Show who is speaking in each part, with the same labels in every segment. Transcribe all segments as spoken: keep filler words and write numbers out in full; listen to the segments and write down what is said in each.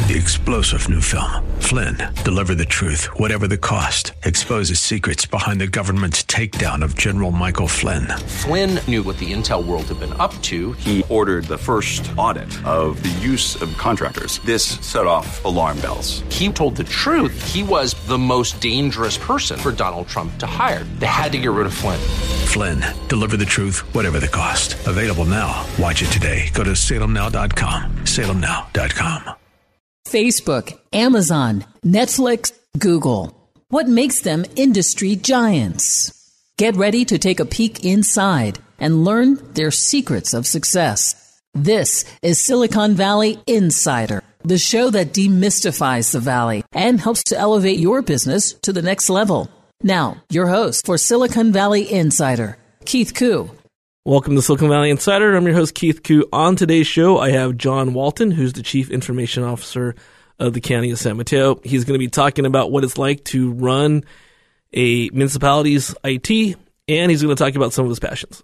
Speaker 1: the explosive new film, Flynn, Deliver the Truth, Whatever the Cost, exposes secrets behind the government's takedown of General Michael Flynn.
Speaker 2: Flynn knew what the intel world had been up to.
Speaker 3: He ordered the first audit of the use of contractors. This set off alarm bells.
Speaker 2: He told the truth. He was the most dangerous person for Donald Trump to hire. They had to get rid of Flynn.
Speaker 1: Flynn, Deliver the Truth, Whatever the Cost. Available now. Watch it today. Go to salem now dot com. salem now dot com.
Speaker 4: Facebook, Amazon, Netflix, Google. What makes them industry giants? Get ready to take a peek inside and learn their secrets of success. This is Silicon Valley Insider, the show that demystifies the Valley and helps to elevate your business to the next level. Now, your host for Silicon Valley Insider, Keith Koo.
Speaker 5: Welcome to Silicon Valley Insider. I'm your host, Keith Koo. On today's show, I have John Walton, who's the Chief Information Officer of the County of San Mateo. He's going to be talking about what it's like to run a municipality's I T, and he's going to talk about some of his passions.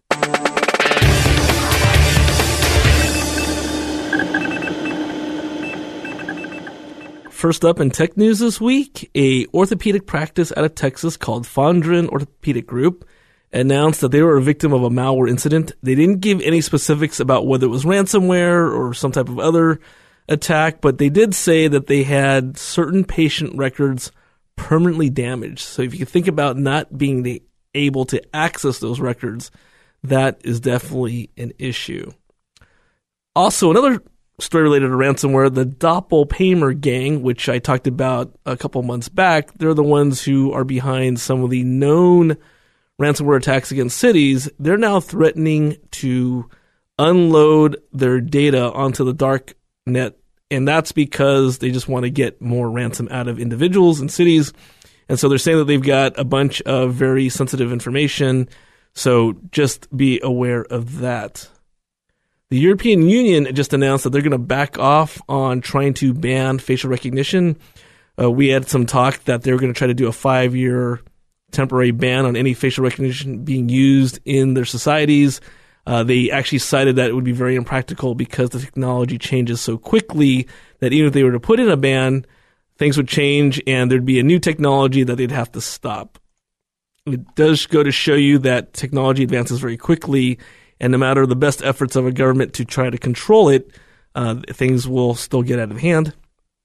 Speaker 5: First up in tech news this week, a orthopedic practice out of Texas called Fondren Orthopedic Group announced that they were a victim of a malware incident. They didn't give any specifics about whether it was ransomware or some type of other attack, but they did say that they had certain patient records permanently damaged. So if you think about not being able to access those records, that is definitely an issue. Also, another story related to ransomware, the Doppelpaymer gang, which I talked about a couple months back, they're the ones who are behind some of the known ransomware attacks against cities. They're now threatening to unload their data onto the dark net, and that's because they just want to get more ransom out of individuals and cities. And so they're saying that they've got a bunch of very sensitive information, so just be aware of that. The European Union just announced that they're going to back off on trying to ban facial recognition. Uh, we had some talk that they were going to try to do a five-year temporary ban on any facial recognition being used in their societies. Uh, they actually cited that it would be very impractical because the technology changes so quickly that even if they were to put in a ban, things would change and there'd be a new technology that they'd have to stop. It does go to show you that technology advances very quickly, and no matter the best efforts of a government to try to control it, uh, things will still get out of hand.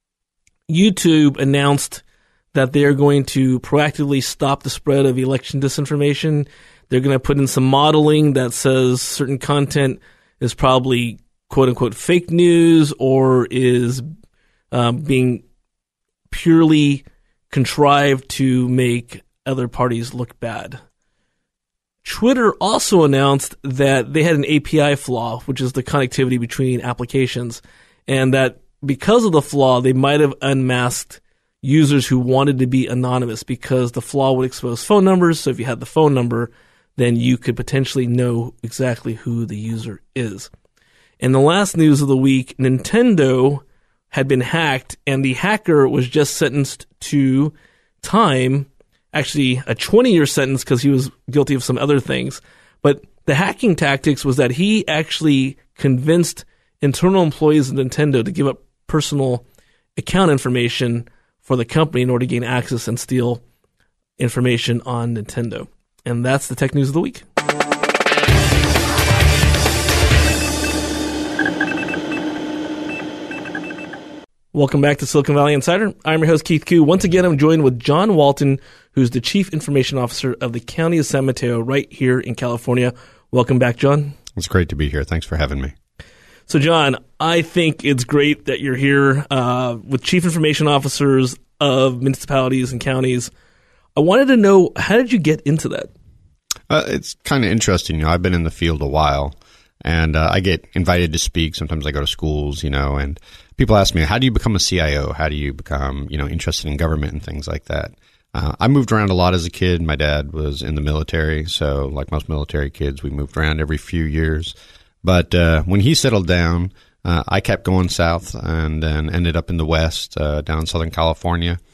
Speaker 5: YouTube announced that they are going to proactively stop the spread of election disinformation. They're going to put in some modeling that says certain content is probably quote-unquote fake news or is um, being purely contrived to make other parties look bad. Twitter also announced that they had an A P I flaw, which is the connectivity between applications, and that because of the flaw, they might have unmasked users who wanted to be anonymous because the flaw would expose phone numbers. So if you had the phone number, then you could potentially know exactly who the user is. In the last news of the week, Nintendo had been hacked, and the hacker was just sentenced to time, actually a twenty-year sentence because he was guilty of some other things. But the hacking tactics was that he actually convinced internal employees of Nintendo to give up personal account information for the company in order to gain access and steal information on Nintendo. And that's the tech news of the week. Welcome back to Silicon Valley Insider. I'm your host, Keith Koo. Once again, I'm joined with John Walton, who's the Chief Information Officer of the County of San Mateo right here in California. Welcome back, John.
Speaker 6: It's great to be here. Thanks for having me.
Speaker 5: So, John, I think it's great that you're here uh, with Chief Information Officers of municipalities and counties. I wanted to know, how did you get into that?
Speaker 6: Uh, it's kind of interesting. You know, I've been in the field a while, and uh, I get invited to speak. Sometimes I go to schools, you know, and people ask me, how do you become a C I O? How do you become, you know, interested in government and things like that? Uh, I moved around a lot as a kid. My dad was in the military, so like most military kids, we moved around every few years. But uh, when he settled down, uh, I kept going south and then ended up in the West, uh, down in Southern California.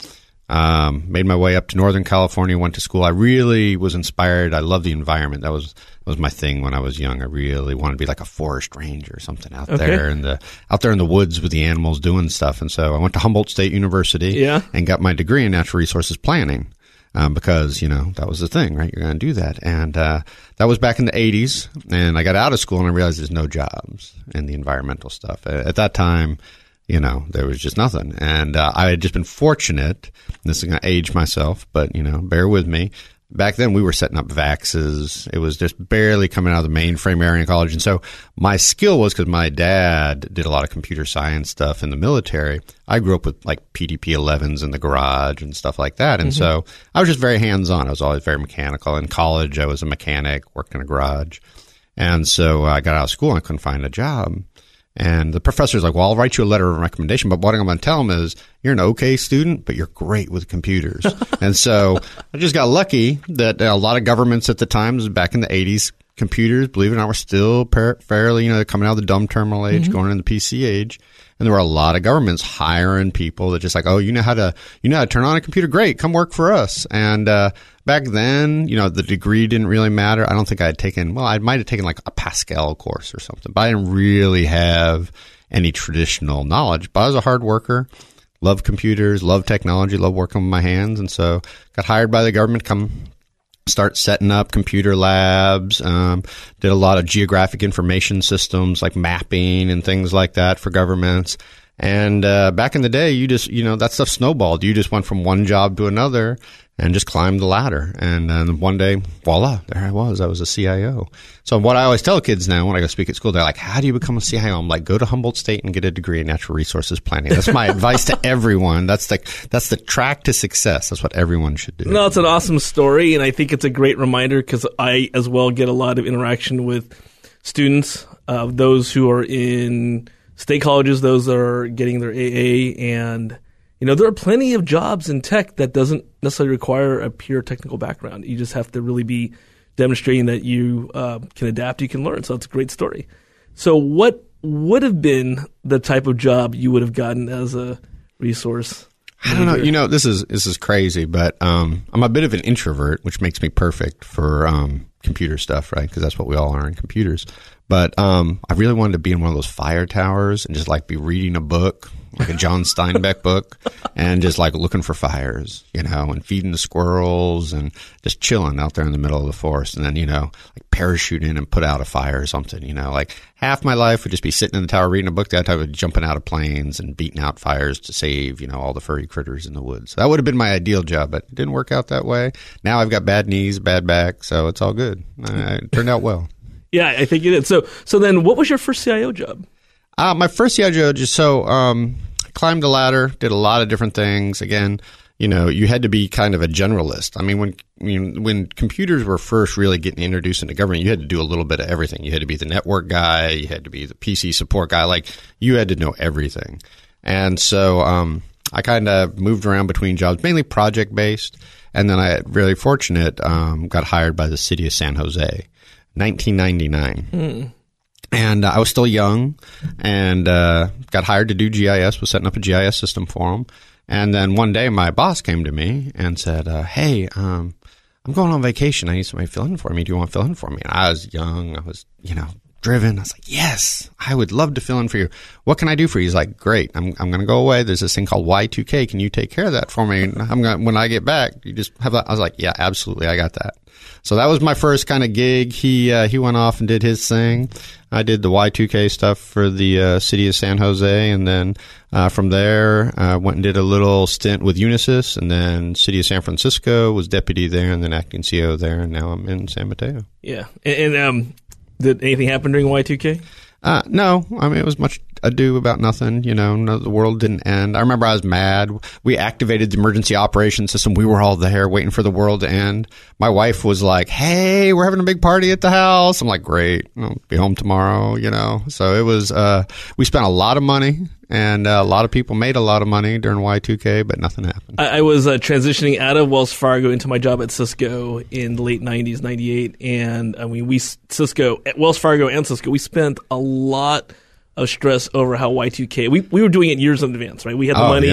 Speaker 6: Um, made my way up to Northern California, went to school. I really was inspired. I love the environment. That was that was my thing when I was young. I really wanted to be like a forest ranger or something out
Speaker 5: Okay.
Speaker 6: there in the out there in the woods with the animals doing stuff. And so I went to Humboldt State University
Speaker 5: Yeah.
Speaker 6: and got my degree in natural resources planning. Um, because, you know, that was the thing, right? You're going to do that. And uh, that was back in the eighties. And I got out of school and I realized there's no jobs in the environmental stuff. At, at that time, you know, there was just nothing. And uh, I had just been fortunate. This is going to age myself, but, you know, bear with me. Back then, we were setting up VAXes. It was just barely coming out of the mainframe area in college. And so my skill was because my dad did a lot of computer science stuff in the military. I grew up with like P D P elevens in the garage and stuff like that. And mm-hmm. so I was just very hands-on. I was always very mechanical. In college, I was a mechanic, worked in a garage. And so I got out of school and I couldn't find a job. And the professor's like, well, I'll write you a letter of recommendation, but what I'm going to tell him is you're an okay student, but you're great with computers. And so I just got lucky that a lot of governments at the time, back in the eighties, computers, believe it or not, were still par- fairly, you know, coming out of the dumb terminal age, mm-hmm. going into the P C age. And there were a lot of governments hiring people that just like, oh, you know how to, you know how to turn on a computer? Great. Come work for us. And, uh, back then, you know, the degree didn't really matter. I don't think I had taken, well, I might have taken like a Pascal course or something, but I didn't really have any traditional knowledge. But I was a hard worker, loved computers, loved technology, loved working with my hands. And so got hired by the government, come start setting up computer labs, um, did a lot of geographic information systems like mapping and things like that for governments. And uh, back in the day, you just, you know, that stuff snowballed. You just went from one job to another and just climbed the ladder. And then one day, voila, there I was. I was a C I O. So what I always tell kids now when I go speak at school, they're like, how do you become a C I O? I'm like, go to Humboldt State and get a degree in natural resources planning. That's my advice to everyone. That's the, that's the track to success. That's what everyone should do.
Speaker 5: No, it's an awesome story. And I think it's a great reminder because I as well get a lot of interaction with students, uh, those who are in state colleges, those that are getting their A A, and you know there are plenty of jobs in tech that doesn't necessarily require a pure technical background. You just have to really be demonstrating that you uh, can adapt, you can learn. So it's a great story. So what would have been the type of job you would have gotten as a resource?
Speaker 6: I don't know. You know, this is this is crazy, but um, I'm a bit of an introvert, which makes me perfect for um, computer stuff, right? Because that's what we all are in computers. But um, I really wanted to be in one of those fire towers and just like be reading a book, like a John Steinbeck book, and just like looking for fires, you know, and feeding the squirrels and just chilling out there in the middle of the forest. And then, you know, like parachute in and put out a fire or something, you know, like half my life would just be sitting in the tower reading a book. The other time would be jumping out of planes and beating out fires to save, you know, all the furry critters in the woods. So that would have been my ideal job, but it didn't work out that way. Now I've got bad knees, bad back, so it's all good. Uh, it turned out well.
Speaker 5: Yeah, I think you did. So, so then, what was your first C I O job?
Speaker 6: Uh, my first C I O job, just so um, climbed the ladder, did a lot of different things. Again, you know, you had to be kind of a generalist. I mean, when I mean, when computers were first really getting introduced into government, you had to do a little bit of everything. You had to be the network guy, you had to be the P C support guy. Like, you had to know everything. And so um, I kind of moved around between jobs, mainly project based. And then I, really fortunate, um, got hired by the city of San Jose. nineteen ninety-nine. Mm. And uh, I was still young and uh, got hired to do G I S, was setting up a G I S system for them. And then one day my boss came to me and said, uh, hey, um, I'm going on vacation. I need somebody to fill in for me. Do you want to fill in for me? And I was young. I was, you know, driven. I was like, yes, I would love to fill in for you. What can I do for you? He's like, great. I'm I'm going to go away. There's this thing called Y two K. Can you take care of that for me? And I'm going when I get back, you just have that. I was like, yeah, absolutely. I got that. So that was my first kind of gig. He uh, he went off and did his thing. I did the Y two K stuff for the uh, city of San Jose, and then uh, from there, I uh, went and did a little stint with Unisys, and then city of San Francisco, was deputy there, and then acting C E O there, and now I'm in San Mateo.
Speaker 5: Yeah, and, and um, did anything happen during Y two K?
Speaker 6: Uh, no, I mean, it was much ado about nothing, you know, no, the world didn't end. I remember I was mad. We activated the emergency operations system. We were all there waiting for the world to end. My wife was like, hey, we're having a big party at the house. I'm like, great, I'll be home tomorrow, you know. So it was, uh, we spent a lot of money, and uh, a lot of people made a lot of money during Y two K, but nothing happened.
Speaker 5: I, I was uh, transitioning out of Wells Fargo into my job at Cisco in the late nineties, ninety-eight. And I mean, we, Cisco, at Wells Fargo and Cisco, we spent a lot of stress over how Y two K, we we were doing it years in advance, right? We had the
Speaker 6: oh,
Speaker 5: money,
Speaker 6: yeah.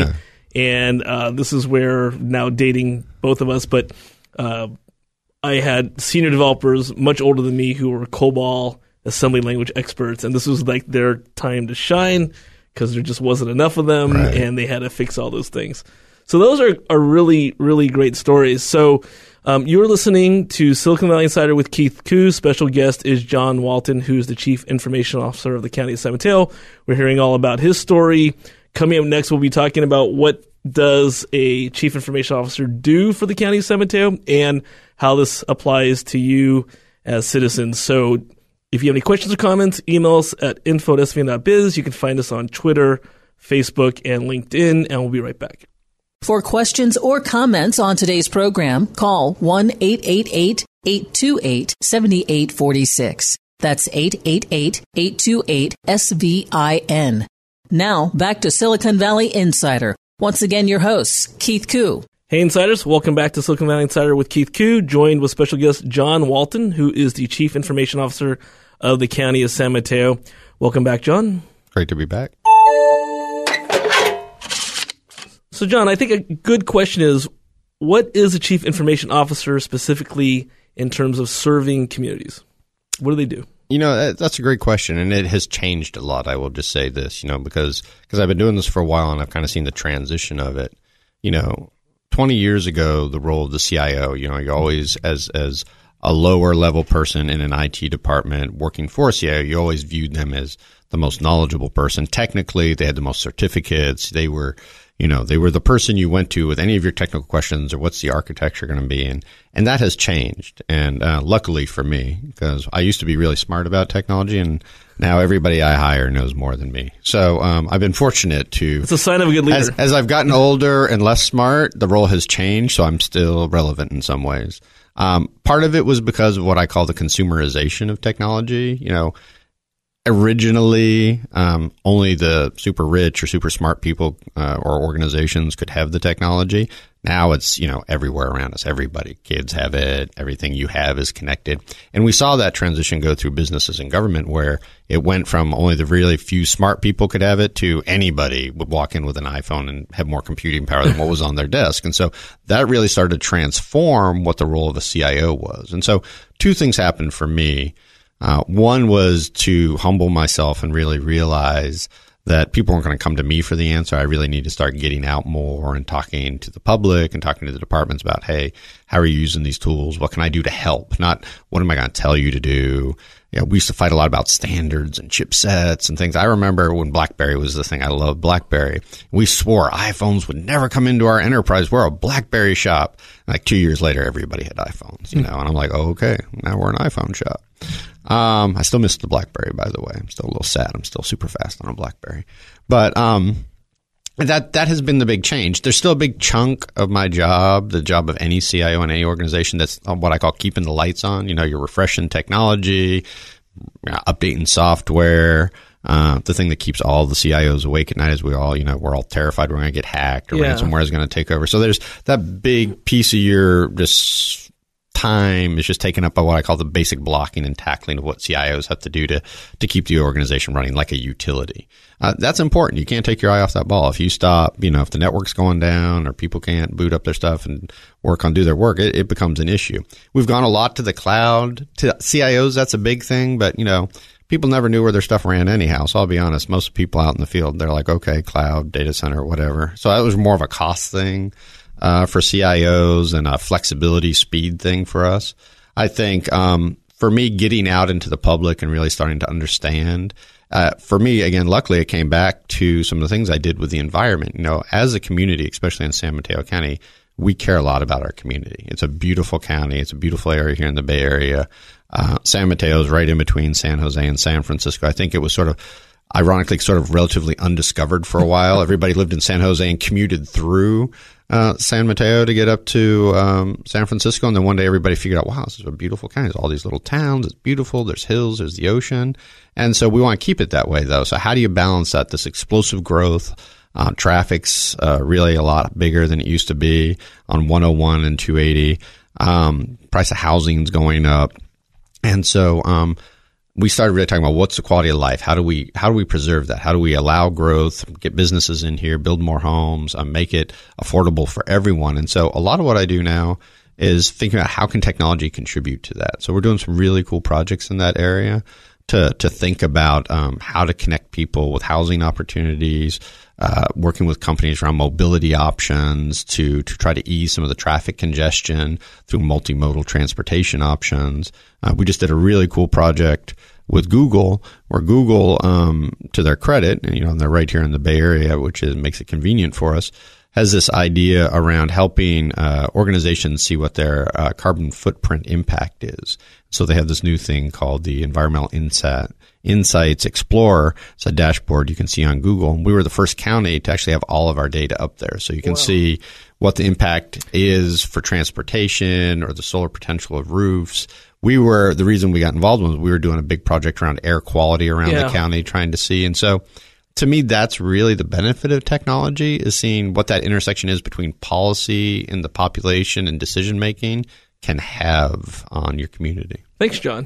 Speaker 5: And uh, this is where, now dating both of us, but uh, I had senior developers much older than me who were COBOL assembly language experts, and this was like their time to shine because there just wasn't enough of them, right. And they had to fix all those things. So those are, are really, really great stories. So um, you're listening to Silicon Valley Insider with Keith Koo. Special guest is John Walton, who's the Chief Information Officer of the County of San Mateo. We're hearing all about his story. Coming up next, we'll be talking about what does a Chief Information Officer do for the County of San Mateo and how this applies to you as citizens. So if you have any questions or comments, email us at info at s v n dot biz. You can find us on Twitter, Facebook, and LinkedIn, and we'll be right back.
Speaker 4: For questions or comments on today's program, call one eight eight eight, eight two eight, seven eight four six. That's eight eight eight, eight two eight, S V I N. Now, back to Silicon Valley Insider. Once again, your host, Keith Koo.
Speaker 5: Hey, Insiders. Welcome back to Silicon Valley Insider with Keith Koo, joined with special guest John Walton, who is the Chief Information Officer of the County of San Mateo. Welcome back, John.
Speaker 6: Great to be back.
Speaker 5: So, John, I think a good question is, what is a Chief Information Officer specifically in terms of serving communities? What do they do?
Speaker 6: You know, that's a great question, and it has changed a lot. I will just say this, you know, because because I've been doing this for a while, and I've kind of seen the transition of it. You know, twenty years ago, the role of the C I O, you know, you always, as as a lower level person in an I T department working for a C I O, you always viewed them as the most knowledgeable person. Technically, they had the most certificates. They were, you know, they were the person you went to with any of your technical questions or what's the architecture going to be. And, and that has changed. And uh, luckily for me, because I used to be really smart about technology, and now everybody I hire knows more than me. So um, I've been fortunate to.
Speaker 5: It's a sign of a good leader.
Speaker 6: As, as I've gotten older and less smart, the role has changed, so I'm still relevant in some ways. Um, part of it was because of what I call the consumerization of technology. You know, originally, um, only the super rich or super smart people uh, or organizations could have the technology. Now it's, you know, everywhere around us. Everybody, kids have it. Everything you have is connected. And we saw that transition go through businesses and government, where it went from only the really few smart people could have it to anybody would walk in with an iPhone and have more computing power than what was on their desk. And so that really started to transform what the role of a C I O was. And so two things happened for me. Uh, one was to humble myself and really realize that people weren't going to come to me for the answer. I really need to start getting out more and talking to the public and talking to the departments about, hey, how are you using these tools? What can I do to help? Not what am I going to tell you to do? You know, we used to fight a lot about standards and chipsets and things. I remember when BlackBerry was the thing. I loved BlackBerry. We swore iPhones would never come into our enterprise. We're a BlackBerry shop. And like two years later, everybody had iPhones, you know, and I'm like, oh, okay, now we're an iPhone shop. Um, I still miss the BlackBerry, by the way. I'm still a little sad. I'm still super fast on a BlackBerry. But um, that that has been the big change. There's still a big chunk of my job, the job of any C I O in any organization, that's what I call keeping the lights on. You know, you're refreshing technology, you know, updating software. Uh, the thing that keeps all the C I Os awake at night is we all, you know, we're all terrified we're going to get hacked or yeah. ransomware is going to take over. So there's that big piece of your just time is just taken up by what I call the basic blocking and tackling of what C I Os have to do to to keep the organization running like a utility. Uh, that's important. You can't take your eye off that ball. If you stop, you know, if the network's going down or people can't boot up their stuff and work on do their work, it, it becomes an issue. We've gone a lot to the cloud. To C I Os, that's a big thing, but, you know, people never knew where their stuff ran anyhow. So I'll be honest, most people out in the field, they're like, okay, cloud, data center, whatever. So that was more of a cost thing. Uh, for C I Os and a flexibility speed thing for us. I think um, for me, getting out into the public and really starting to understand, uh, for me, again, luckily it came back to some of the things I did with the environment. You know, as a community, especially in San Mateo County, we care a lot about our community. It's a beautiful county. It's a beautiful area here in the Bay Area. Uh, San Mateo is right in between San Jose and San Francisco. I think it was sort of ironically sort of relatively undiscovered for a while. Everybody lived in San Jose and commuted through uh, San Mateo to get up to um, San Francisco. And then one day everybody figured out, wow, this is a beautiful county. There's all these little towns. It's beautiful. There's hills. There's the ocean. And so we want to keep it that way, though. So how do you balance that? This explosive growth. Uh, traffic's uh, really a lot bigger than it used to be on one oh one and two eighty. Um, price of housing's going up. And so um we started really talking about what's the quality of life? How do we how do we preserve that? How do we allow growth, get businesses in here, build more homes, uh, make it affordable for everyone? And so a lot of what I do now is thinking about how can technology contribute to that. So we're doing some really cool projects in that area to to think about um, how to connect people with housing opportunities, uh, working with companies around mobility options to to try to ease some of the traffic congestion through multimodal transportation options. Uh, we just did a really cool project with Google, where Google, um, to their credit, and you know, they're right here in the Bay Area, which is, makes it convenient for us, has this idea around helping uh, organizations see what their uh, carbon footprint impact is. So they have this new thing called the Environmental Insight, Insights Explorer. It's a dashboard you can see on Google. And we were the first county to actually have all of our data up there. So you can wow. see what the impact is for transportation or the solar potential of roofs. We were, the reason we got involved was we were doing a big project around air quality around yeah. the county, trying to see. And so to me, that's really the benefit of technology, is seeing what that intersection is between policy and the population and decision making can have on your community.
Speaker 5: Thanks, John.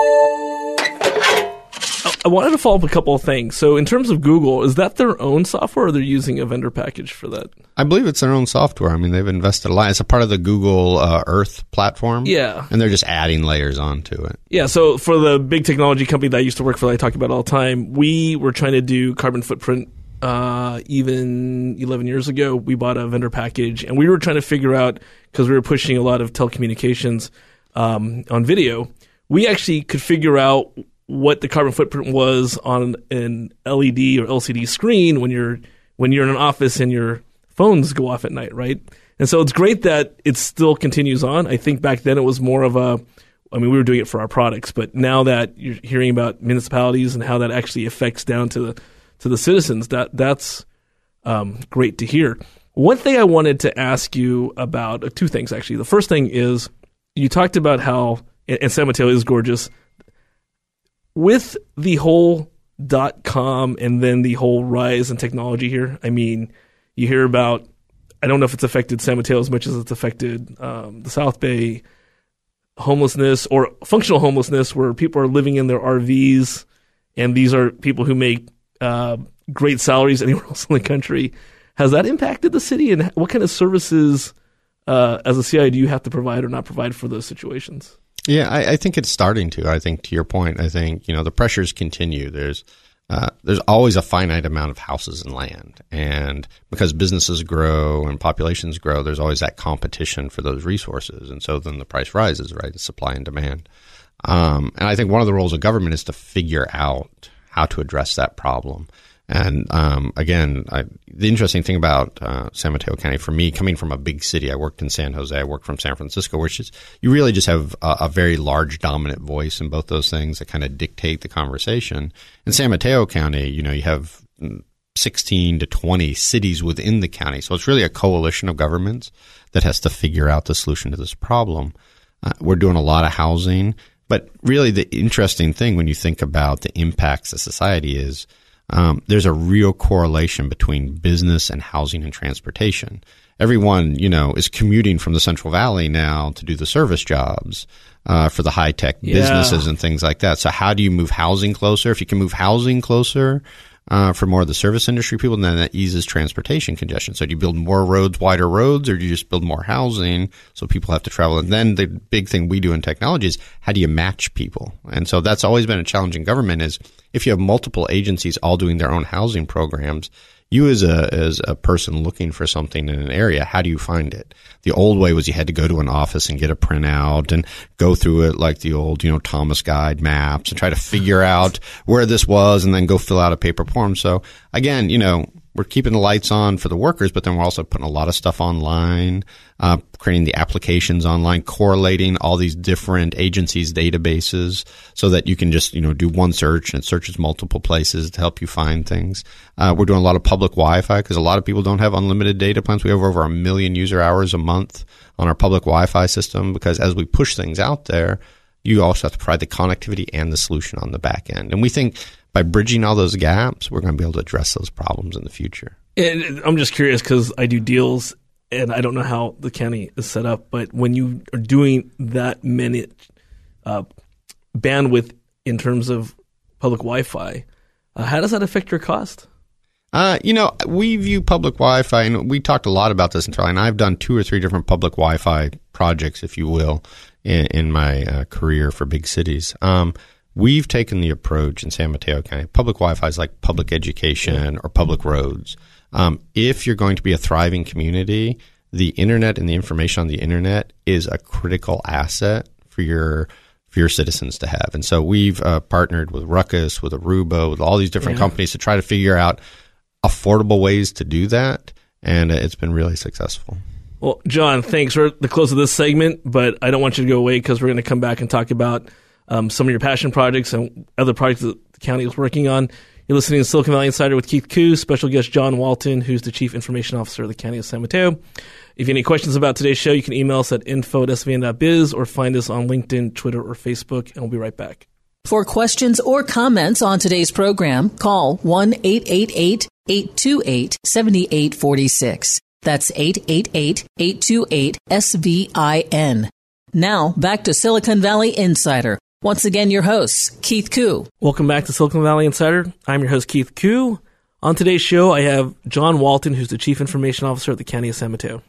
Speaker 5: I wanted to follow up a couple of things. So in terms of Google, is that their own software or they're using a vendor package for that?
Speaker 6: I believe it's their own software. I mean, they've invested a lot. It's a part of the Google uh, Earth platform.
Speaker 5: Yeah.
Speaker 6: And they're just adding layers onto it.
Speaker 5: Yeah. So for the big technology company that I used to work for that I talk about all the time, we were trying to do carbon footprint uh, even eleven years ago. We bought a vendor package and we were trying to figure out, because we were pushing a lot of telecommunications um, on video, we actually could figure out what the carbon footprint was on an L E D or L C D screen when you're when you're in an office and your phones go off at night, right? And so it's great that it still continues on. I think back then it was more of a, I mean, we were doing it for our products, but now that you're hearing about municipalities and how that actually affects down to the to the citizens, that that's um, great to hear. One thing I wanted to ask you about, uh, two things actually. The first thing is you talked about how, and San Mateo is gorgeous, with the whole dot-com and then the whole rise in technology here. I mean, you hear about, I don't know if it's affected San Mateo as much as it's affected um, the South Bay, homelessness or functional homelessness, where people are living in their R Vs, and these are people who make uh, great salaries anywhere else in the country. Has that impacted the city, and what kind of services uh, as a C I O do you have to provide or not provide for those situations?
Speaker 6: Yeah, I, I think it's starting to. I think to your point, I think, you know, the pressures continue. There's uh, there's always a finite amount of houses and land. And because businesses grow and populations grow, there's always that competition for those resources. And so then the price rises, right? It's supply and demand. Um, and I think one of the roles of government is to figure out how to address that problem. And um, again, I, the interesting thing about uh, San Mateo County, for me, coming from a big city, I worked in San Jose, I worked from San Francisco, which is, you really just have a, a very large dominant voice in both those things that kind of dictate the conversation. In San Mateo County, you know, you have sixteen to twenty cities within the county. So it's really a coalition of governments that has to figure out the solution to this problem. Uh, we're doing a lot of housing, but really the interesting thing when you think about the impacts to society is, Um, there's a real correlation between business and housing and transportation. Everyone, you know, is commuting from the Central Valley now to do the service jobs uh, for the high-tech
Speaker 5: yeah.
Speaker 6: businesses and things like that. So how do you move housing closer? If you can move housing closer uh, for more of the service industry people, then that eases transportation congestion. So do you build more roads, wider roads, or do you just build more housing so people have to travel? And then the big thing we do in technology is how do you match people? And so that's always been a challenge in government is if you have multiple agencies all doing their own housing programs, you as a as a person looking for something in an area, how do you find it? The old way was you had to go to an office and get a printout and go through it like the old, you know, Thomas Guide maps and try to figure out where this was and then go fill out a paper form. So again, you know, we're keeping the lights on for the workers, but then we're also putting a lot of stuff online, uh, creating the applications online, correlating all these different agencies' databases so that you can just, you know, do one search and it searches multiple places to help you find things. Uh, we're doing a lot of public Wi-Fi because a lot of people don't have unlimited data plans. We have over a million user hours a month on our public Wi-Fi system because as we push things out there, you also have to provide the connectivity and the solution on the back end. And we think by bridging all those gaps, we're going to be able to address those problems in the future.
Speaker 5: And I'm just curious because I do deals, and I don't know how the county is set up, but when you are doing that many uh, bandwidth in terms of public Wi-Fi. Uh, how does that affect your cost?
Speaker 6: Uh, you know, we view public Wi-Fi, and we talked a lot about this in Charlie, and I've done two or three different public Wi-Fi projects, if you will, in, in my uh, career for big cities. Um, we've taken the approach in San Mateo County, public Wi-Fi is like public education or public roads. Um, if you're going to be a thriving community, the internet and the information on the internet is a critical asset for your for your citizens to have. And so we've uh, partnered with Ruckus, with Aruba, with all these different yeah. companies to try to figure out affordable ways to do that, and it's been really successful.
Speaker 5: Well, John, thanks for the close of this segment, but I don't want you to go away because we're going to come back and talk about um, some of your passion projects and other projects that the county is working on. You're listening to Silicon Valley Insider with Keith Koo, special guest John Walton, who's the Chief Information Officer of the County of San Mateo. If you have any questions about today's show, you can email us at info at s v n dot biz or find us on LinkedIn, Twitter, or Facebook, and we'll be right back.
Speaker 4: For questions or comments on today's program, call one eight eight eight, eight two eight, seven eight four six. That's eight eight eight, eight two eight, S V I N. Now, back to Silicon Valley Insider. Once again, your host, Keith Koo.
Speaker 5: Welcome back to Silicon Valley Insider. I'm your host, Keith Koo. On today's show, I have John Walton, who's the Chief Information Officer at the County of San Mateo.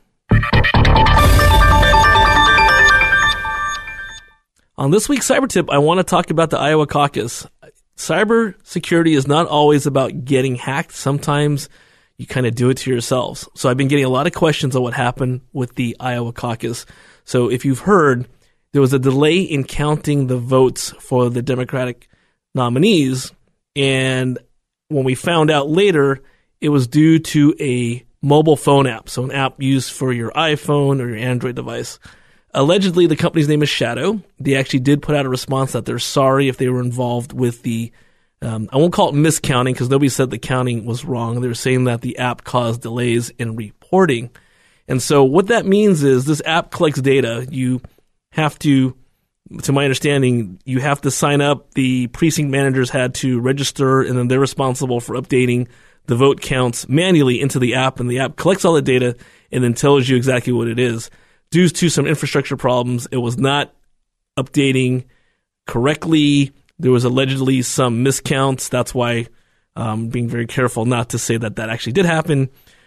Speaker 5: On this week's Cyber Tip, I want to talk about the Iowa caucus. Cyber security is not always about getting hacked. Sometimes you kind of do it to yourselves. So I've been getting a lot of questions on what happened with the Iowa caucus. So if you've heard, there was a delay in counting the votes for the Democratic nominees. And when we found out later, it was due to a mobile phone app. So an app used for your iPhone or your Android device. Allegedly, the company's name is Shadow. They actually did put out a response that they're sorry if they were involved with the, um, I won't call it miscounting because nobody said the counting was wrong. They were saying that the app caused delays in reporting. And so what that means is this app collects data. You have to, to my understanding, you have to sign up. The precinct managers had to register, and then they're responsible for updating the vote counts manually into the app, and the app collects all the data and then tells you exactly what it is. Due to some infrastructure problems, it was not updating correctly. There was allegedly some miscounts. That's why I'm being very careful not to say that that actually did happen.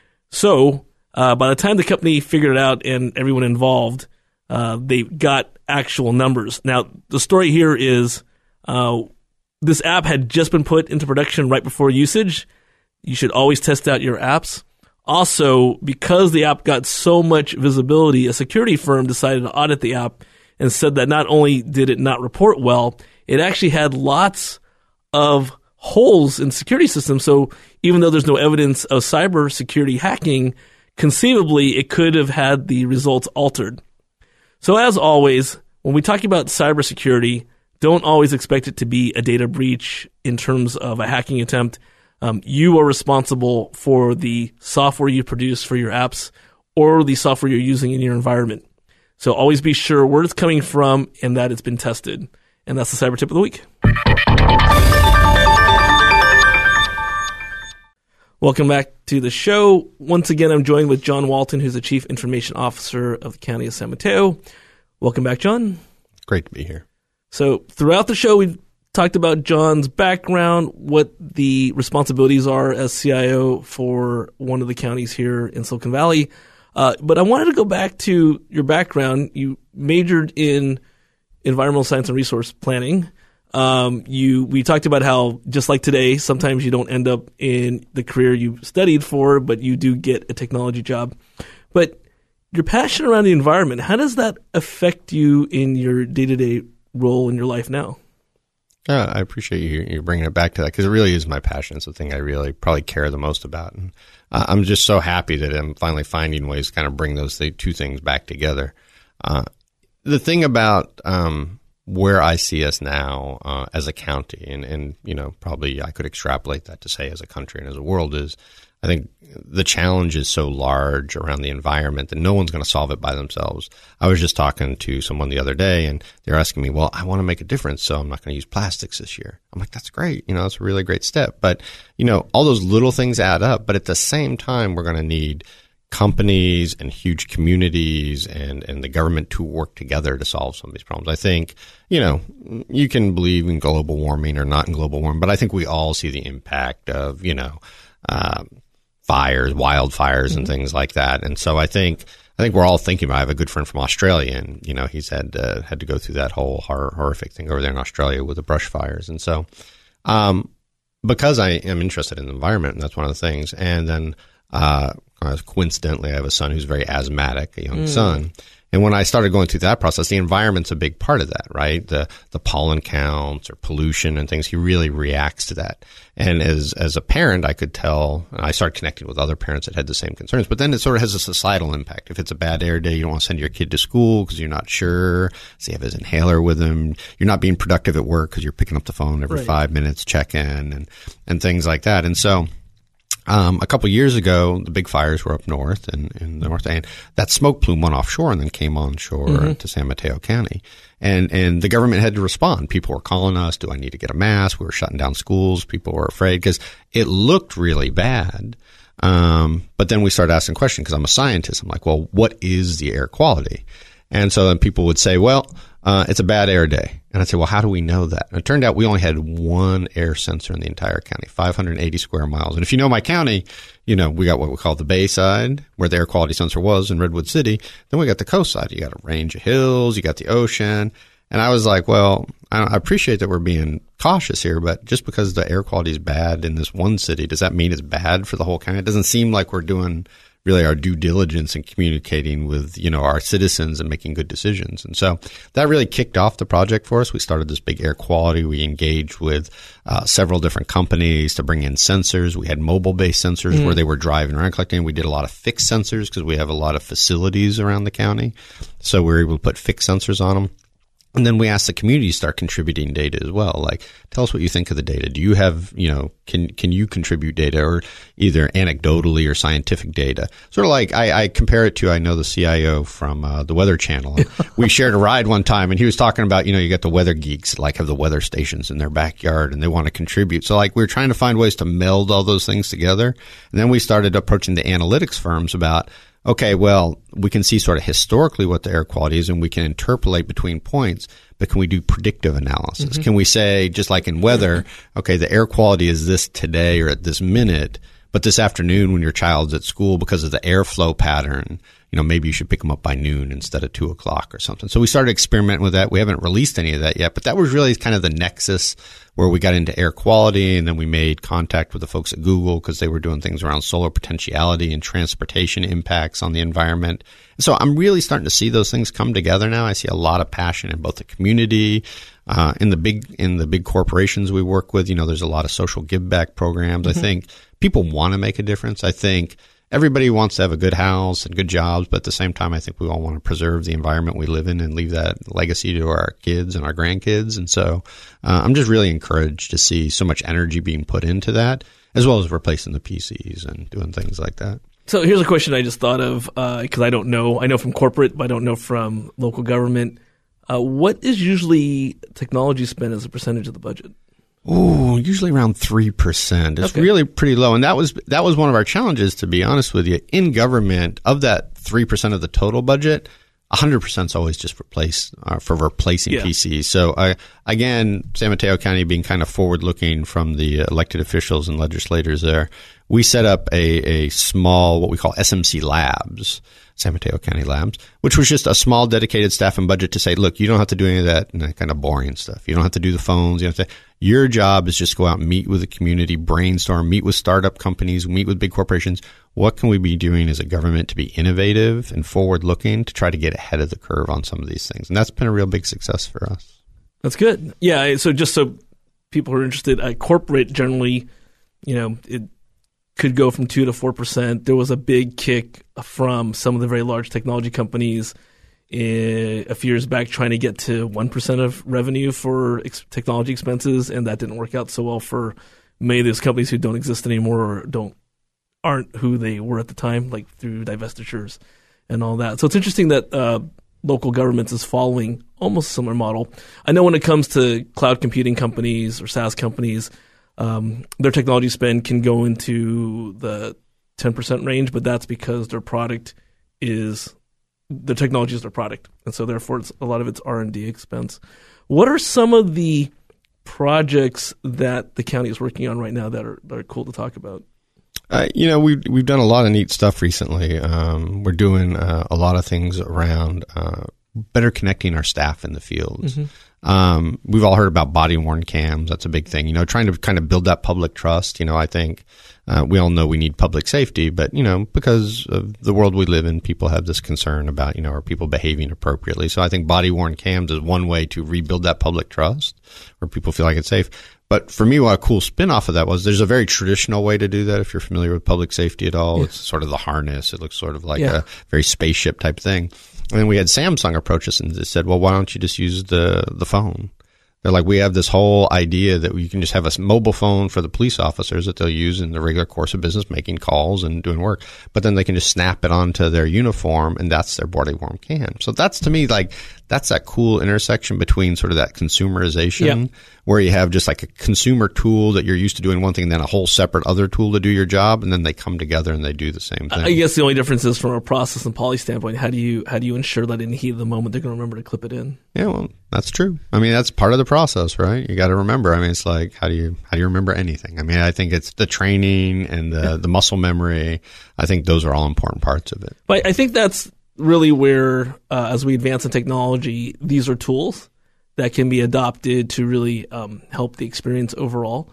Speaker 5: So uh, by the time the company figured it out and everyone involved, uh, they got actual numbers. Now, the story here is uh, this app had just been put into production right before usage. You should always test out your apps. Also, because the app got so much visibility, a security firm decided to audit the app and said that not only did it not report well, it actually had lots of holes in security systems. So even though there's no evidence of cyber security hacking, conceivably it could have had the results altered. So as always, when we talk about cybersecurity, don't always expect it to be a data breach in terms of a hacking attempt. Um, you are responsible for the software you produce for your apps or the software you're using in your environment. So always be sure where it's coming from and that it's been tested. And that's the Cyber Tip of the Week. Welcome back to the show. Once again, I'm joined with John Walton, who's the Chief Information Officer of the County of San Mateo. Welcome back, John.
Speaker 6: Great to be here.
Speaker 5: So throughout the show, we've talked about John's background, what the responsibilities are as C I O for one of the counties here in Silicon Valley. Uh, but I wanted to go back to your background. You majored in environmental science and resource planning. Um, you we talked about how, just like today, sometimes you don't end up in the career you studied for, but you do get a technology job. But your passion around the environment, how does that affect you in your day-to-day role in your life now?
Speaker 6: Yeah, I appreciate you, you bringing it back to that because it really is my passion. It's the thing I really probably care the most about. And uh, I'm just so happy that I'm finally finding ways to kind of bring those th- two things back together. Uh, the thing about um, where I see us now uh, as a county, and, and, you know, probably I could extrapolate that to say as a country and as a world is, I think the challenge is so large around the environment that no one's going to solve it by themselves. I was just talking to someone the other day, and they're asking me, well, I want to make a difference, so I'm not going to use plastics this year. I'm like, that's great. You know, that's a really great step. But, you know, all those little things add up. But at the same time, we're going to need companies and huge communities and, and the government to work together to solve some of these problems. I think, you know, you can believe in global warming or not in global warming, but I think we all see the impact of, you know, um, fires, wildfires mm-hmm. and things like that. And so I think I think we're all thinking about it. I have a good friend from Australia, and, you know, he's had uh, had to go through that whole hor- horrific thing over there in Australia with the brush fires. And so um, because I am interested in the environment, and that's one of the things, and then uh, coincidentally, I have a son who's very asthmatic, a young mm. son. And when I started going through that process, the environment's a big part of that, right? The the pollen counts or pollution and things, he really reacts to that. And as as a parent, I could tell, I started connecting with other parents that had the same concerns. But then it sort of has a societal impact. If it's a bad air day, you don't want to send your kid to school because you're not sure. So you have his inhaler with him. You're not being productive at work because you're picking up the phone every right. five minutes, check in, and, and things like that. And so Um, a couple of years ago, the big fires were up north and in the north, and that smoke plume went offshore and then came onshore mm-hmm. to San Mateo County. And, and the government had to respond. People were calling us, do I need to get a mask? We were shutting down schools. People were afraid because it looked really bad. Um, but then we started asking questions because I'm a scientist. I'm like, well, what is the air quality? And so then people would say, well, uh, it's a bad air day. And I'd say, well, how do we know that? And it turned out we only had one air sensor in the entire county, five hundred eighty square miles. And if you know my county, you know, we got what we call the Bayside, where the air quality sensor was in Redwood City. Then we got the coast side. You got a range of hills. You got the ocean. And I was like, well, I appreciate that we're being cautious here, but just because the air quality is bad in this one city, does that mean it's bad for the whole county? It doesn't seem like we're doing really our due diligence in communicating with, you know, our citizens and making good decisions. And so that really kicked off the project for us. We started this big air quality. We engaged with uh, several different companies to bring in sensors. We had mobile-based sensors mm. where they were driving around collecting. We did a lot of fixed sensors because we have a lot of facilities around the county. So we were able to put fixed sensors on them. And then we asked the community to start contributing data as well. Like, tell us what you think of the data. Do you have, you know, can can you contribute data, or either anecdotally or scientific data? Sort of like I, I compare it to, I know the C I O from uh, the Weather Channel. We shared a ride one time, and he was talking about, you know, you got the weather geeks that like have the weather stations in their backyard, and they want to contribute. So like we were trying to find ways to meld all those things together. And then we started approaching the analytics firms about, okay, well, we can see sort of historically what the air quality is, and we can interpolate between points, but can we do predictive analysis? Mm-hmm. Can we say, just like in weather, okay, the air quality is this today or at this minute, but this afternoon when your child's at school, because of the airflow pattern, you know, maybe you should pick them up by noon instead of two o'clock or something. So we started experimenting with that. We haven't released any of that yet, but that was really kind of the nexus where we got into air quality, and then we made contact with the folks at Google because they were doing things around solar potentiality and transportation impacts on the environment. So I'm really starting to see those things come together now. I see a lot of passion in both the community, uh, in the big in the big corporations we work with. You know, there's a lot of social give back programs. Mm-hmm. I think people want to make a difference. I think everybody wants to have a good house and good jobs, but at the same time, I think we all want to preserve the environment we live in and leave that legacy to our kids and our grandkids. And so uh, I'm just really encouraged to see so much energy being put into that, as well as replacing the P Cs and doing things like that.
Speaker 5: So here's a question I just thought of because uh, I don't know. I know from corporate, but I don't know from local government. Uh, what is usually technology spend as a percentage of the budget?
Speaker 6: Oh, usually around three percent. It's
Speaker 5: okay.
Speaker 6: really pretty low. And that was that was one of our challenges, to be honest with you. In government, of that three percent of the total budget, one hundred percent is always just replace, uh, for replacing yeah. P Cs. So, uh, again, San Mateo County being kind of forward-looking from the elected officials and legislators there, we set up a, a small, what we call S M C Labs, San Mateo County Labs, which was just a small dedicated staff and budget to say, look, you don't have to do any of that, that kind of boring stuff. You don't have to do the phones. You don't have to. Your job is just go out and meet with the community, brainstorm, meet with startup companies, meet with big corporations. What can we be doing as a government to be innovative and forward-looking to try to get ahead of the curve on some of these things? And that's been a real big success for us.
Speaker 5: That's good. Yeah, so just so people who are interested, uh, corporate generally, you know, it could go from two to four percent. There was a big kick from some of the very large technology companies a few years back trying to get to one percent of revenue for ex- technology expenses, and that didn't work out so well for many of those companies who don't exist anymore or don't aren't who they were at the time, like through divestitures and all that. So it's interesting that uh, local governments is following almost a similar model. I know when it comes to cloud computing companies or SaaS companies, um, their technology spend can go into the ten percent range, but that's because their product is, the technology is their product. And so therefore it's, a lot of it's R and D expense. What are some of the projects that the county is working on right now that are, that are cool to talk about?
Speaker 6: Uh, you know, we've, we've done a lot of neat stuff recently. Um, we're doing uh, a lot of things around uh, better connecting our staff in the fields. Mm-hmm. Um, we've all heard about body-worn cams. That's a big thing. You know, trying to kind of build that public trust. You know, I think uh, we all know we need public safety, but, you know, because of the world we live in, people have this concern about, you know, are people behaving appropriately? So I think body-worn cams is one way to rebuild that public trust where people feel like it's safe. But for me, what a cool spin-off of that was, there's a very traditional way to do that. If you're familiar with public safety at all, yeah. It's sort of the harness. It looks sort of like yeah. a very spaceship type thing. And then we had Samsung approach us and they said, well, why don't you just use the, the phone? They're like, we have this whole idea that you can just have a mobile phone for the police officers that they'll use in the regular course of business, making calls and doing work. But then they can just snap it onto their uniform, and that's their body-worn cam. So that's, to me, like, that's that cool intersection between sort of that consumerization, yep. where you have just like a consumer tool that you're used to doing one thing, and then a whole separate other tool to do your job, and then they come together and they do the same thing.
Speaker 5: I guess the only difference is from a process and policy standpoint, how do you how do you ensure that in the heat of the moment they're going to remember to clip it in?
Speaker 6: Yeah, well, that's true. I mean, that's part of the process, right? You got to remember. I mean, it's like, how do you how do you remember anything? I mean, I think it's the training and the, yeah. the muscle memory. I think those are all important parts of it.
Speaker 5: But I think that's really where, uh, as we advance in technology, these are tools that can be adopted to really um, help the experience overall.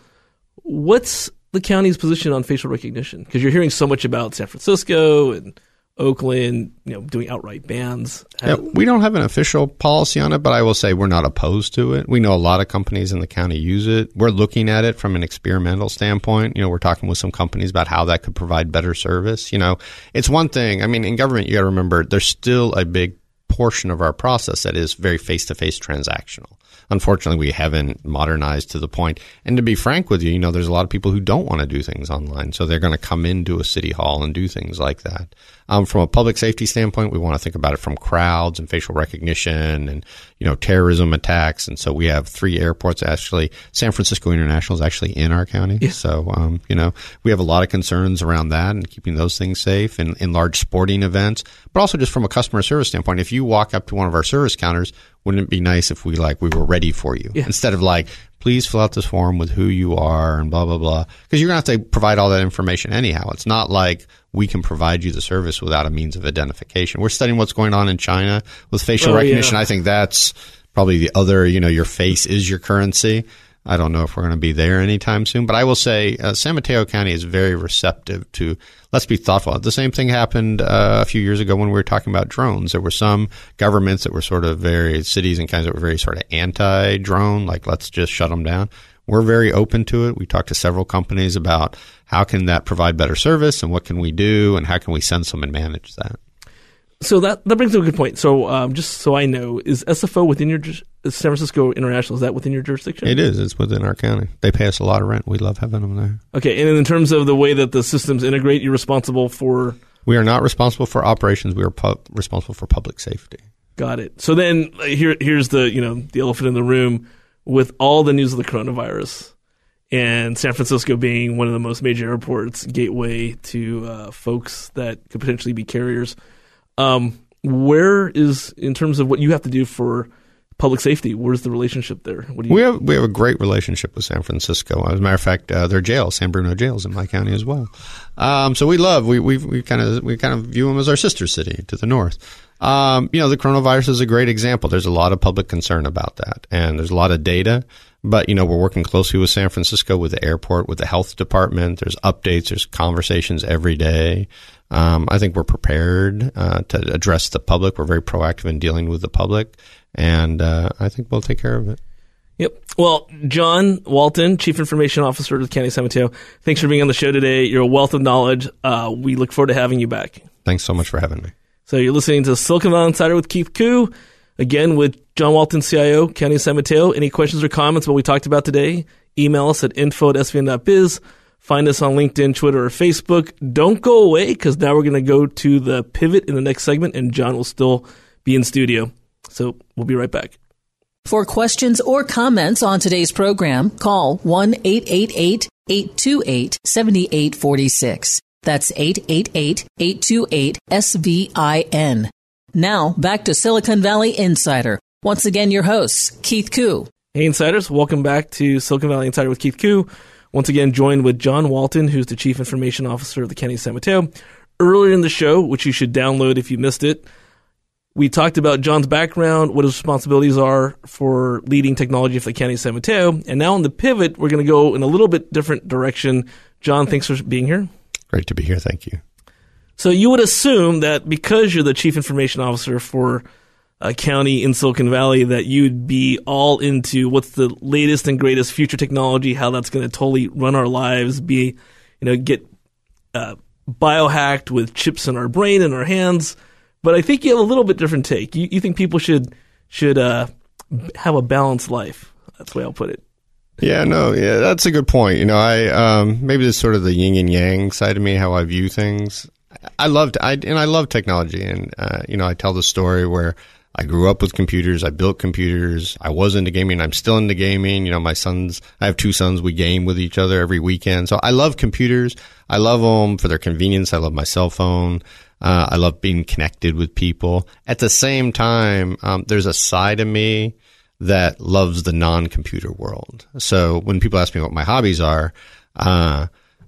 Speaker 5: What's the county's position on facial recognition? Because you're hearing so much about San Francisco and Oakland, you know, doing outright bans.
Speaker 6: Yeah, we don't have an official policy on it, but I will say we're not opposed to it. We know a lot of companies in the county use it. We're looking at it from an experimental standpoint. You know, we're talking with some companies about how that could provide better service. You know, it's one thing. I mean, in government, you got to remember there's still a big portion of our process that is very face-to-face transactional. Unfortunately, we haven't modernized to the point. And to be frank with you, you know, there's a lot of people who don't want to do things online. So they're going to come into a city hall and do things like that. Um, from a public safety standpoint, we want to think about it from crowds and facial recognition and, you know, terrorism attacks. And so we have three airports. Actually, San Francisco International is actually in our county. Yeah. So, um, you know, we have a lot of concerns around that and keeping those things safe in, in large sporting events. But also just from a customer service standpoint, if you walk up to one of our service counters, wouldn't it be nice if we like we were ready for you yeah. instead of like, please fill out this form with who you are and blah, blah, blah. Because you're going to have to provide all that information anyhow. It's not like we can provide you the service without a means of identification. We're studying what's going on in China with facial oh, recognition. Yeah. I think that's probably the other, you know, your face is your currency. I don't know if we're going to be there anytime soon, but I will say uh, San Mateo County is very receptive to, let's be thoughtful. The same thing happened uh, a few years ago when we were talking about drones. There were some governments that were sort of very, cities and kinds that were very sort of anti-drone, like let's just shut them down. We're very open to it. We talked to several companies about how can that provide better service and what can we do and how can we send some and manage that.
Speaker 5: So that, that brings up a good point. So um, just so I know, is S F O within your San Francisco International, is that within your jurisdiction?
Speaker 6: It is. It's within our county. They pay us a lot of rent. We love having them there.
Speaker 5: Okay. And in terms of the way that the systems integrate, you're responsible for?
Speaker 6: We are not responsible for operations. We are pu- responsible for public safety.
Speaker 5: Got it. So then here, here's the, you know, the elephant in the room with all the news of the coronavirus and San Francisco being one of the most major airports, gateway to uh, folks that could potentially be carriers. Um, where is, in terms of what you have to do for public safety, where's the relationship there? What do you?
Speaker 6: We have we have a great relationship with San Francisco. As a matter of fact, uh, their jail, San Bruno jails, in my county as well. Um, so we love we we we kind of we kind of view them as our sister city to the north. Um, you know, the coronavirus is a great example. There's a lot of public concern about that, and there's a lot of data. But, you know, we're working closely with San Francisco, with the airport, with the health department. There's updates. There's conversations every day. Um, I think we're prepared uh, to address the public. We're very proactive in dealing with the public, and uh, I think we'll take care of it.
Speaker 5: Yep. Well, John Walton, Chief Information Officer of the County of San Mateo, thanks for being on the show today. You're a wealth of knowledge. Uh, we look forward to having you back.
Speaker 6: Thanks so much for having me.
Speaker 5: So you're listening to Silicon Valley Insider with Keith Koo, again with John Walton, C I O, County of San Mateo. Any questions or comments about what we talked about today? Email us at info at s v n dot biz. Find us on LinkedIn, Twitter, or Facebook. Don't go away, because now we're going to go to the pivot in the next segment, and John will still be in studio. So we'll be right back.
Speaker 4: For questions or comments on today's program, call one eight eight eight, eight two eight, seven eight four six. That's eight eight eight, eight two eight, S V I N. Now, back to Silicon Valley Insider. Once again, your hosts, Keith Koo.
Speaker 5: Hey, Insiders. Welcome back to Silicon Valley Insider with Keith Koo. Once again, joined with John Walton, who's the Chief Information Officer of the County of San Mateo. Earlier in the show, which you should download if you missed it, we talked about John's background, what his responsibilities are for leading technology for the County of San Mateo. And now on the pivot, we're going to go in a little bit different direction. John, thanks for being here.
Speaker 6: Great to be here. Thank you.
Speaker 5: So you would assume that because you're the Chief Information Officer for a county in Silicon Valley, that you'd be all into what's the latest and greatest future technology, how that's going to totally run our lives, be, you know, get uh, biohacked with chips in our brain and our hands. But I think you have a little bit different take. You, you think people should should uh, have a balanced life. That's the way I'll put it.
Speaker 6: Yeah, no, yeah, that's a good point. You know, I um, maybe this sort of the yin and yang side of me, how I view things. I loved, I and I love technology, and uh, you know, I tell the story where I grew up with computers. I built computers. I was into gaming. I'm still into gaming. You know, my sons, I have two sons. We game with each other every weekend. So I love computers. I love them for their convenience. I love my cell phone. Uh, I love being connected with people. At the same time, um, there's a side of me that loves the non-computer world. So when people ask me what my hobbies are, uh,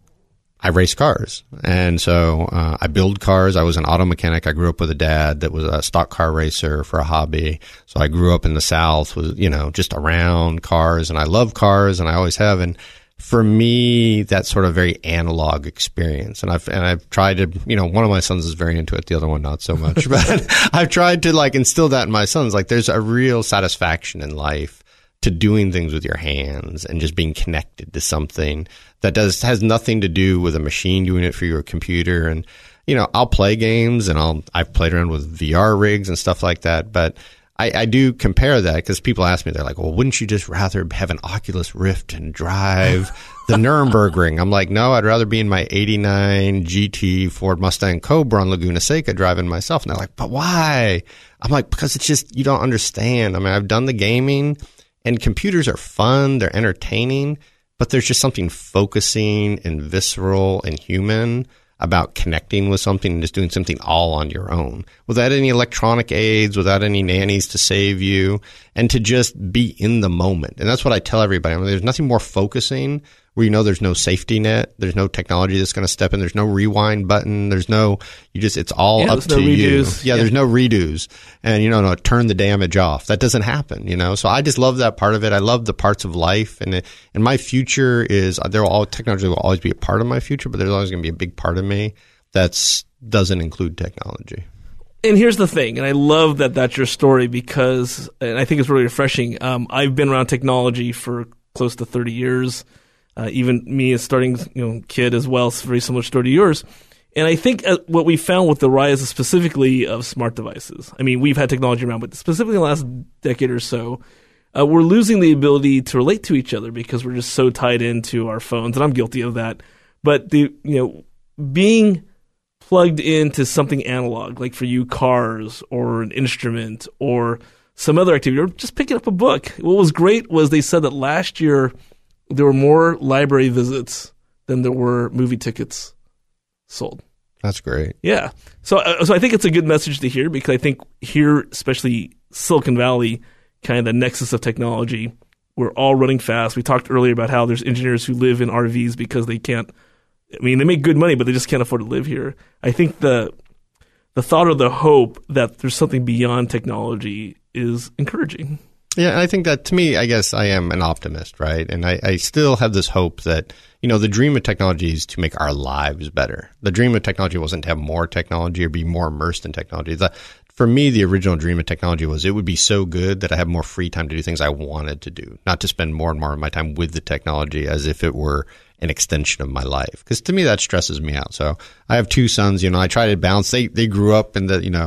Speaker 6: I race cars. And so uh, I build cars. I was an auto mechanic. I grew up with a dad that was a stock car racer for a hobby. So I grew up in the South, was, you know, just around cars. And I love cars, and I always have. And for me, that's sort of very analog experience. And I've, and I've tried to, you know, one of my sons is very into it. The other one, not so much. But I've tried to like instill that in my sons. Like there's a real satisfaction in life to doing things with your hands and just being connected to something that does has nothing to do with a machine doing it for your computer. And, you know, I'll play games, and I'll, I've played around with V R rigs and stuff like that. But I, I do compare that because people ask me, they're like, well, wouldn't you just rather have an Oculus Rift and drive the Nürburgring? I'm like, no, I'd rather be in my eighty-nine G T Ford Mustang Cobra on Laguna Seca driving myself. And they're like, but why? I'm like, because it's just, you don't understand. I mean, I've done the gaming. And computers are fun, they're entertaining, but there's just something focusing and visceral and human about connecting with something and just doing something all on your own without any electronic aids, without any nannies to save you, and to just be in the moment. And that's what I tell everybody. I mean, there's nothing more focusing where you know there's no safety net, there's no technology that's going to step in, there's no rewind button, there's no, you just, it's all
Speaker 5: yeah,
Speaker 6: up to
Speaker 5: no
Speaker 6: you.
Speaker 5: redos.
Speaker 6: Yeah,
Speaker 5: yeah,
Speaker 6: there's no redos. And, you know, no, turn the damage off. That doesn't happen, you know? So I just love that part of it. I love the parts of life. And it, and my future is, there will all, technology will always be a part of my future, but there's always going to be a big part of me that doesn't include technology.
Speaker 5: And here's the thing, and I love that that's your story because, and I think it's really refreshing. Um, I've been around technology for close to thirty years. Uh, even me as starting, you know, kid as well, it's a very similar story to yours. And I think uh, what we found with the rise specifically of smart devices, I mean, we've had technology around, but specifically in the last decade or so, uh, we're losing the ability to relate to each other because we're just so tied into our phones, and I'm guilty of that. But the, you know, being plugged into something analog, like for you, cars or an instrument or some other activity, or just picking up a book. What was great was they said that last year there were more library visits than there were movie tickets sold.
Speaker 6: That's great.
Speaker 5: Yeah. So, uh, so I think it's a good message to hear because I think here, especially Silicon Valley, kind of the nexus of technology, we're all running fast. We talked earlier about how there's engineers who live in R Vs because they can't, I mean, they make good money, but they just can't afford to live here. I think the the thought or the hope that there's something beyond technology is encouraging.
Speaker 6: Yeah, I think that to me, I guess I am an optimist, right? And I, I still have this hope that, you know, the dream of technology is to make our lives better. The dream of technology wasn't to have more technology or be more immersed in technology. The, for me, the original dream of technology was it would be so good that I have more free time to do things I wanted to do, not to spend more and more of my time with the technology as if it were an extension of my life. Because to me, that stresses me out. So I have two sons, you know, I try to balance. They they grew up in the, you know, my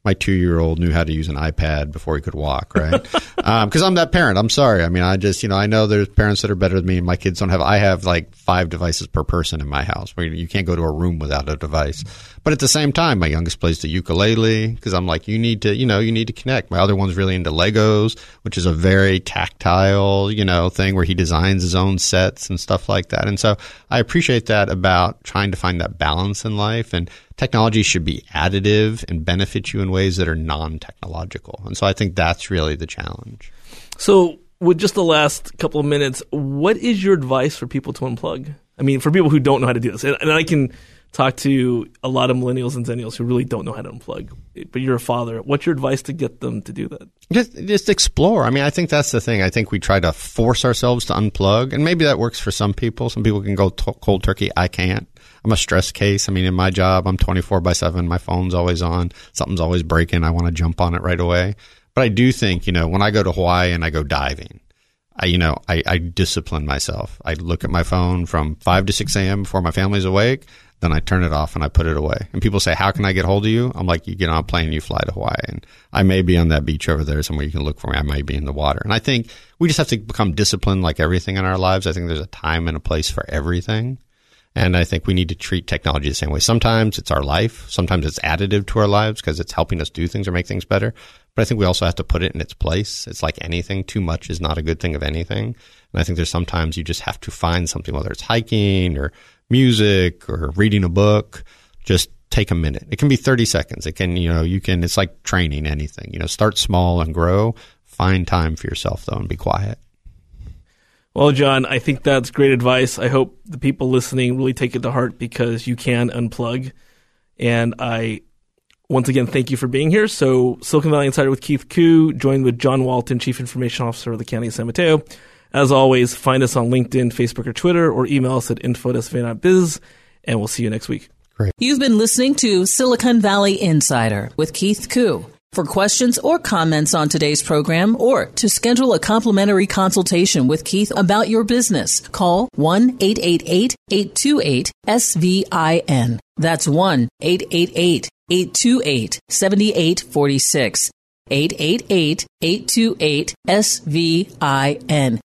Speaker 6: my two-year-old knew how to use an iPad before he could walk, right? Because um, I'm that parent. I'm sorry. I mean, I just, you know, I know there's parents that are better than me, and my kids don't have. I have like five devices per person in my house, where you can't go to a room without a device. But at the same time, my youngest plays the ukulele because I'm like, you need to, you know, you need to connect. My other one's really into Legos, which is a very tactile, you know, thing where he designs his own sets and stuff like that. And so I appreciate that about trying to find that balance in life. And technology should be additive and benefit you in ways that are non-technological. And so I think that's really the challenge.
Speaker 5: So with just the last couple of minutes, what is your advice for people to unplug? I mean, for people who don't know how to do this, and, and I can talk to a lot of millennials and zennials who really don't know how to unplug, but you're a father. What's your advice to get them to do that?
Speaker 6: Just, just explore. I mean, I think that's the thing. I think we try to force ourselves to unplug, and maybe that works for some people. Some people can go t- cold turkey. I can't. I'm a stress case. I mean, in my job, I'm twenty-four by seven. My phone's always on. Something's always breaking. I want to jump on it right away. But I do think, you know, when I go to Hawaii and I go diving, I, you know, I, I discipline myself. I look at my phone from five to six a.m. before my family's awake. Then I turn it off and I put it away. And people say, how can I get hold of you? I'm like, you get on a plane and you fly to Hawaii. And I may be on that beach over there somewhere you can look for me. I might be in the water. And I think we just have to become disciplined like everything in our lives. I think there's a time and a place for everything. And I think we need to treat technology the same way. Sometimes it's our life. Sometimes it's additive to our lives because it's helping us do things or make things better. But I think we also have to put it in its place. It's like anything. Too much is not a good thing of anything. And I think there's sometimes you just have to find something, whether it's hiking or music or reading a book. Just take a minute. It can be thirty seconds. It can, you know, you can, it's like training anything. You know, start small and grow. Find time for yourself, though, and be quiet.
Speaker 5: Well, John, I think that's great advice. I hope the people listening really take it to heart because you can unplug. And I, once again, thank you for being here. So Silicon Valley Insider with Keith Koo, joined with John Walton, Chief Information Officer of the County of San Mateo. As always, find us on LinkedIn, Facebook, or Twitter, or email us at info at s v dot biz, and we'll see you next week.
Speaker 6: Great.
Speaker 4: You've been listening to Silicon Valley Insider with Keith Koo. For questions or comments on today's program, or to schedule a complimentary consultation with Keith about your business, call one eight eight eight, eight two eight, S V I N. That's one eight eight eight, eight two eight, seven eight four six. eight eight eight, eight two eight, S V I N.